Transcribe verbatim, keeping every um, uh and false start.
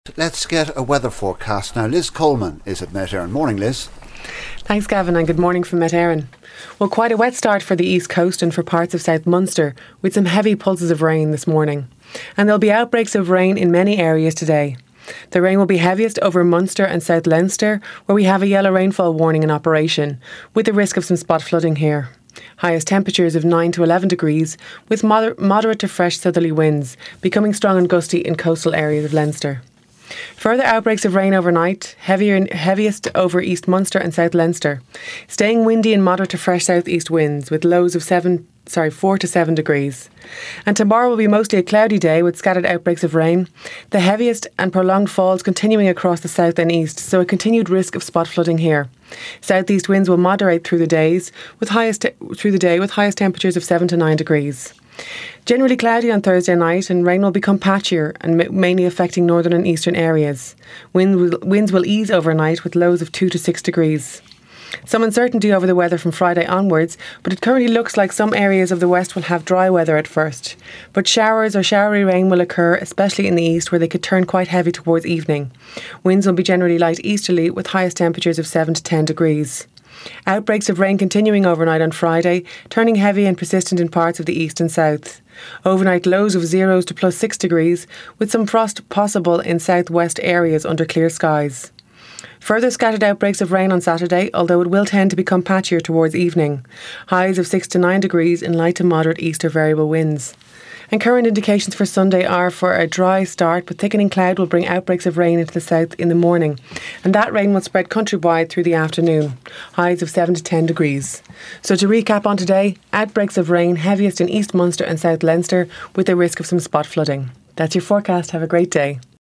Let's get a weather forecast now. Liz Coleman is at Met Éireann. Morning, Liz. Thanks, Gavin, and good morning from Met Éireann. Well, quite a wet start for the East Coast and for parts of South Munster, with some heavy pulses of rain this morning. And there'll be outbreaks of rain in many areas today. The rain will be heaviest over Munster and South Leinster, where we have a yellow rainfall warning in operation, with the risk of some spot flooding here. Highest temperatures of nine to eleven degrees, with moder- moderate to fresh southerly winds, becoming strong and gusty in coastal areas of Leinster. Further outbreaks of rain overnight, heavier and heaviest over East Munster and South Leinster. Staying windy and moderate to fresh southeast winds with lows of seven, sorry, four to seven degrees. And tomorrow will be mostly a cloudy day with scattered outbreaks of rain. The heaviest and prolonged falls continuing across the south and east, so a continued risk of spot flooding here. Southeast winds will moderate through the days with highest te- through the day with highest temperatures of seven to nine degrees. Generally cloudy on Thursday night, and rain will become patchier and ma- mainly affecting northern and eastern areas. Wind will, winds will ease overnight with lows of two to six degrees. Some uncertainty over the weather from Friday onwards, but it currently looks like some areas of the west will have dry weather at first. But showers or showery rain will occur, especially in the east, where they could turn quite heavy towards evening. Winds will be generally light easterly with highest temperatures of seven to ten degrees. Outbreaks of rain continuing overnight on Friday, turning heavy and persistent in parts of the east and south. Overnight lows of zeros to plus six degrees, with some frost possible in southwest areas under clear skies. Further scattered outbreaks of rain on Saturday, although it will tend to become patchier towards evening. Highs of six to nine degrees in light to moderate east or variable winds. And current indications for Sunday are for a dry start, but thickening cloud will bring outbreaks of rain into the south in the morning. And that rain will spread countrywide through the afternoon. Highs of seven to ten degrees. So to recap on today, outbreaks of rain heaviest in East Munster and South Leinster, with the risk of some spot flooding. That's your forecast. Have a great day.